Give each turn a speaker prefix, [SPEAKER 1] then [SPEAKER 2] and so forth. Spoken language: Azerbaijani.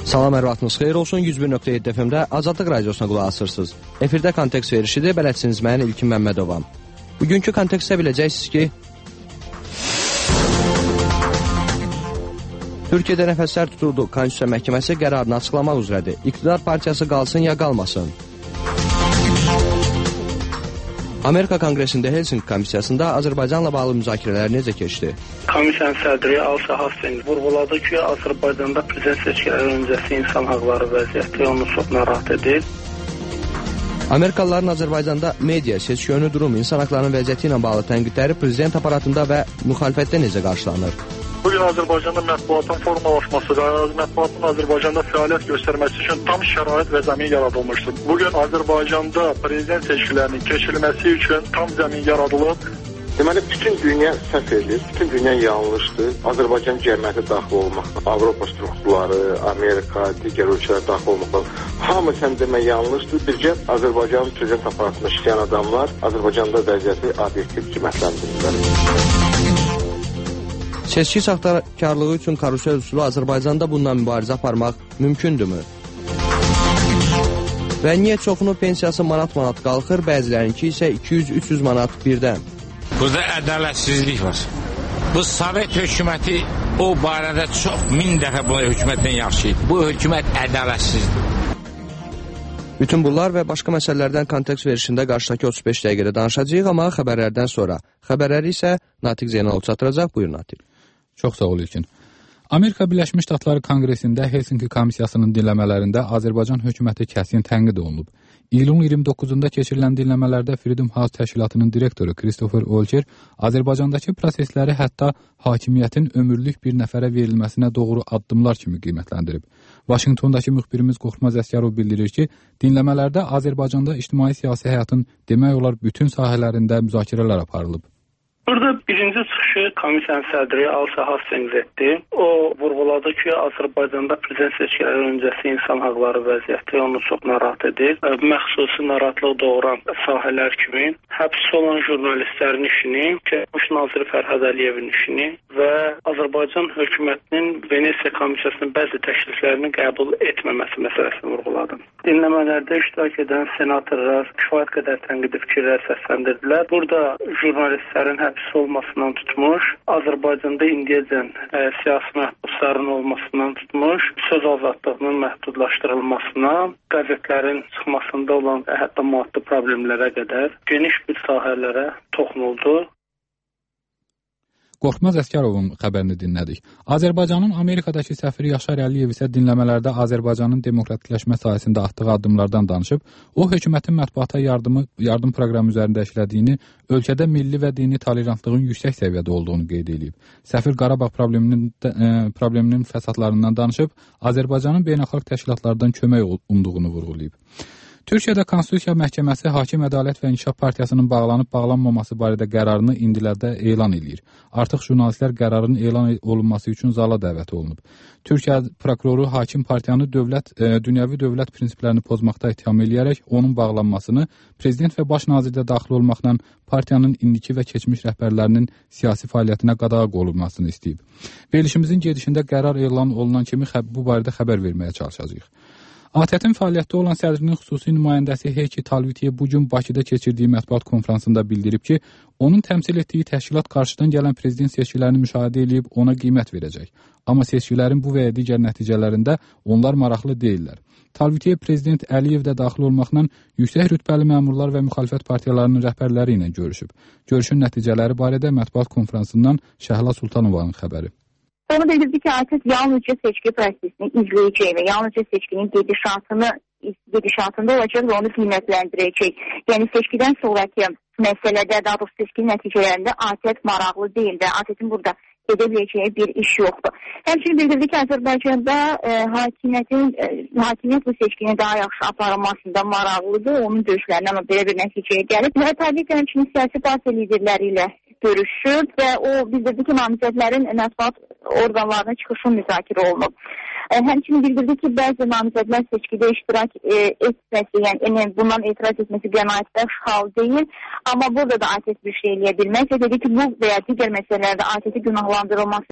[SPEAKER 1] Salam, hər vaxtınız xeyir olsun. 101.7 FM-də Azadlıq Radiosuna qulaq asırsınız. Efirdə kontekst verişidir, bələdçiniz mən İlkin Məmmədovam. Bugünkü kontekstdə biləcəksiniz ki, Türkiyədə nəfəslər tutuldu. Konstitusiya Məhkəməsi qərarını açıqlamaq üzrədir. İqtidar partiyası qalsın ya qalmasın. Amerika Konqresində Helsinki Komissiyasında Azərbaycanla bağlı müzakirələr necə keçdi?
[SPEAKER 2] Komissiyanın sədri Alsa Hasten vurğuladı ki, Azərbaycanda prezident seçkiləri öncəsi insan haqları vəziyyəti onu çox narahat edir.
[SPEAKER 1] Amerikalıların Azərbaycanda media, seçki önü durum, insan haqlarının vəziyyəti ilə bağlı tənqidləri prezident aparatında və müxalifətdə necə qarşılanır?
[SPEAKER 3] Bugün Azərbaycanda mətbuatın formalaşması və mətbuatın Azərbaycanda fəaliyyət göstərməsi üçün tam şərait və zəmin yaradılmışdır. Bugün Azərbaycanda prezident seçkilərinin keçirilməsi üçün tam zəmin yaradılıb.
[SPEAKER 4] Deməli, bütün dünya səhv edir, bütün dünya yanlışdır. Azərbaycan cəmiyyəti daxil olmaqla, Avropa strukturları, Amerika, digər ölkələr daxil olmaqla hamı sən demək yanlışdır. Bircə Azərbaycanın prezident aparatında işləyən adamlar Azərbaycanda vəziyyəti obyektiv qiymətləndirirlər.
[SPEAKER 1] Seçki saxtakarlığı üçün karusel üsulu Azərbaycanda bundan mübarizə aparmaq mümkündürmü? Və niyə çoxunun pensiyası manat-manat qalxır, bəzilərinki isə 200-300 manat birdən?
[SPEAKER 5] Burada ədalətsizlik var. Bu Sovet hökuməti o barədə çox 1000 dəfə bu hökumətdən yaxşı idi. Bu hökumət ədalətsizdir.
[SPEAKER 1] Bütün bunlar və başqa məsələlərdən kontekst verişində qarşıdakı 35 dəqiqədə danışacağıq, amma xəbərlərdən sonra. Xəbərləri isə Natiq Zeynalov çatdıracaq. Buyur Natiq.
[SPEAKER 6] Çox sağ ol İlkin. Amerika Birləşmiş Ştatları Konqresində Helsinki Komissiyasının dinləmələrində Azərbaycan hökuməti kəsin tənqid olunub. İyulun 29-da keçirilən dinləmələrdə Freedom House təşkilatının direktoru Christopher Olker Azərbaycandakı prosesləri hətta hakimiyyətin ömürlük bir nəfərə verilməsinə doğru addımlar kimi qiymətləndirib. Vaşinqtondakı müxbirimiz Qorxmaz Əsgərov bildirir ki, dinləmələrdə Azərbaycanda ictimai-siyasi həyatın demək olar bütün sahələrində müzakirələr aparılıb.
[SPEAKER 2] Burada birinci çıxışı komissiyanın sədri Alsa Hastings etdi. O vurğuladı ki, Azərbaycanda prezident seçkiləri öncəsi insan haqları vəziyyəti onu çox narahat edir. Məxsusi narahatlıq doğuran sahələr kimi həbs olan jurnalistlərin işini, Baş naziri Fərhad Əliyevin işini və Azərbaycan hökumətinin Venesiya komissiyasının bəzi təkliflərini qəbul etməməsi məsələsini vurğuladı. Dinləmələrdə iştirak edən senatorlar kifayət qədər tənqidi fikirlər səsləndirdilər. Burada jurnalistlərin həbs olmasından tutmuş, Azərbaycanda indiyəcən siyasi məhbusların olmasından tutmuş, söz azadlığının məhdudlaşdırılmasına, qəzetlərin çıxmasında olan hətta maddi problemlərə qədər geniş bir sahələrə toxunuldu.
[SPEAKER 6] Qorxmaz Əsgərovun xəbərini dinlədik. Azərbaycanın Amerikadakı səfiri Yaşar Əliyev isə dinləmələrdə Azərbaycanın demokratikləşmə sahəsində atdığı addımlardan danışıb, o hökumətin mətbuata yardım proqramı üzərində işlədiyini, ölkədə milli və dini tolerantlığın yüksək səviyyədə olduğunu qeyd edib. Səfir Qarabağ probleminin fəsadlarından danışıb, Azərbaycanın beynəlxalq təşkilatlardan kömək umduğunu vurğulayıb. Türkiyədə Konstitusiya Məhkəməsi Hakim Ədalət və İnkişaf Partiyasının bağlanıb-bağlanmaması barədə qərarını indilərdə elan edir. Artıq jurnalistlər qərarın elan olunması üçün zala dəvət olunub. Türkiyə prokuroru Hakim Partiyanı dünyəvi dövlət prinsiplərini pozmaqda ittiham eləyərək onun bağlanmasını, prezident və baş nazirdə daxil olmaqla partiyanın indiki və keçmiş rəhbərlərinin siyasi fəaliyyətinə qadağa qoyulmasını istəyib. Verilişimizin gedişində qərar elan olunan kimi bu barədə xəbər verməyə çalışacağıq. ATƏT-in fəaliyyətdə olan sədrinin xüsusi nümayəndəsi Heiki Talvitiye bugün Bakıda keçirdiyi mətbuat konfransında bildirib ki, onun təmsil etdiyi təşkilat qarşıdan gələn prezident seçkilərini müşahidə edib ona qiymət verəcək. Amma seçkilərin bu və ya digər nəticələrində onlar maraqlı deyirlər. Talvitiye prezident Əliyev də daxil olmaqla yüksək rütbəli məmurlar və müxalifət partiyalarının rəhbərləri ilə görüşüb. Görüşün nəticələri barədə mətbuat konfransından Şəhla Sultanovanın xəbəri.
[SPEAKER 7] Onu bildirdi ki, artıq yalnızca seçki prosesini izləyəcək və yalnızca seçkinin gedişatında olacaq və onu qiymətləndirəcək. Yəni seçkidən sonraki məsələdə, daha doğrusu seçki nəticələrində ATƏT maraqlı deyil və ATƏT-in burada edə biləcəyi bir iş yoxdur. Həmçinin bildirdi ki, Azərbaycanda hakimiyyət bu seçkinin daha yaxşı aparılmasında maraqlıdır, onun görüşlərindən belə bir nəticəyə gəlib. Və təbii ki, həmçinin siyasi partiya liderləri ilə görüşür və o bildirdi ki, namizədlərin mətbuat orqanlarına çıxışı müzakirə olunub. Həmçinin bildirdi ki, bəzi namizədlər seçkidə iştirak etməsi, yəni bundan etiraz etməsi qənaətbəxş hal deyil, amma burada da ATƏT bir şey eləyə bilməz və dedi ki, bu və ya digər məsələlərdə ATƏT-i günahlandırılması